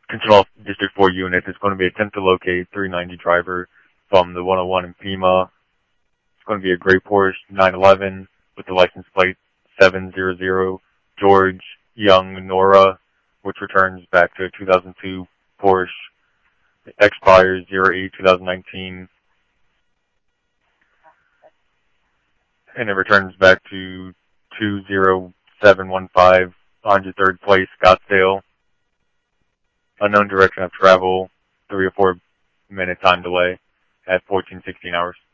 Control District 4 unit is going to be attempt to locate 390 driver from the 101 in Pima. It's going to be a gray Porsche 911 with the license plate 700 George Young Nora, which returns back to a 2002 Porsche. It expires 08/2019. And it returns back to 20715 103rd Place, Scottsdale. Unknown direction of travel, 3 or 4 minute time delay at 14-16 hours.